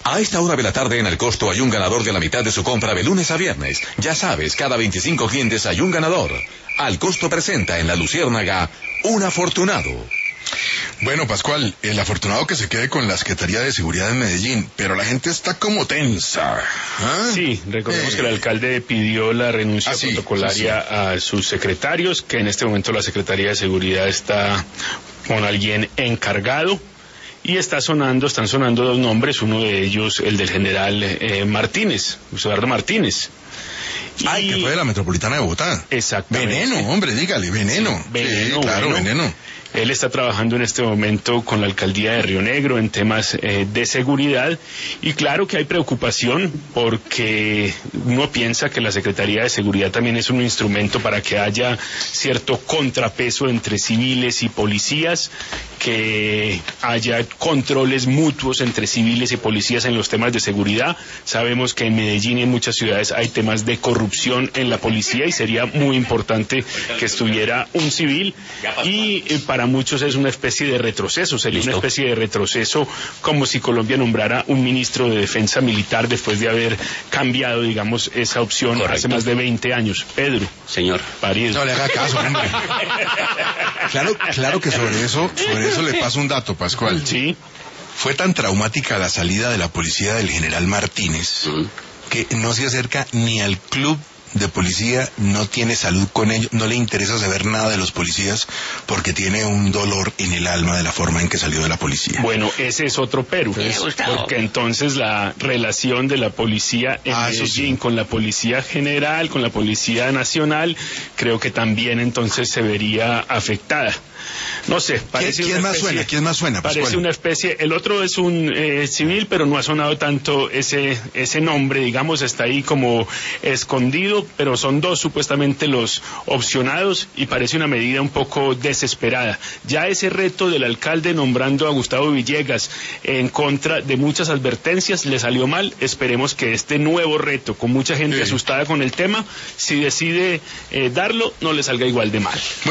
A esta hora de la tarde en El Costo hay un ganador de la mitad de su compra de lunes a viernes. Ya sabes, cada 25 clientes hay un ganador. Al Costo presenta en La Luciérnaga un afortunado. Bueno, Pascual, el afortunado que se quede con la Secretaría de Seguridad en Medellín, pero la gente está como tensa. ¿Ah? Sí, recordemos que el alcalde pidió la renuncia protocolaria a sus secretarios, que en este momento la Secretaría de Seguridad está con alguien encargado. Y están sonando dos nombres, uno de ellos el del general Martínez, Eduardo Martínez. Ay, que fue de la Metropolitana de Bogotá. Exactamente. Veneno, hombre, dígale, veneno. Sí, veneno, sí, claro, veneno. Él está trabajando en este momento con la alcaldía de Río Negro en temas de seguridad, y claro que hay preocupación porque uno piensa que la Secretaría de Seguridad también es un instrumento para que haya cierto contrapeso entre civiles y policías, que haya controles mutuos entre civiles y policías en los temas de seguridad. Sabemos que en Medellín y en muchas ciudades hay temas de corrupción en la policía y sería muy importante que estuviera un civil, y para muchos es una especie de retroceso, sería una especie de retroceso, como si Colombia nombrara un ministro de defensa militar después de haber cambiado, digamos, esa opción hace más de 20 años. Pedro. Señor. París. No le haga caso, hombre. Claro que sobre eso le paso un dato, Pascual. Sí. Fue tan traumática la salida de la policía del general Martínez que no se acerca ni al club de policía, no tiene salud con ellos, no le interesa saber nada de los policías porque tiene un dolor en el alma de la forma en que salió de la policía. Bueno, ese es otro pero, porque entonces la relación de la policía en Medellín con la policía general, con la policía nacional, creo que también entonces se vería afectada. No sé, parece ¿Quién más suena? Parece Pascual? una especie, el otro es un civil, pero no ha sonado tanto ese nombre, digamos, está ahí como escondido, pero son dos supuestamente los opcionados y parece una medida un poco desesperada. Ya ese reto del alcalde nombrando a Gustavo Villegas en contra de muchas advertencias le salió mal. Esperemos que este nuevo reto, con mucha gente asustada con el tema, si decide darlo, no le salga igual de mal.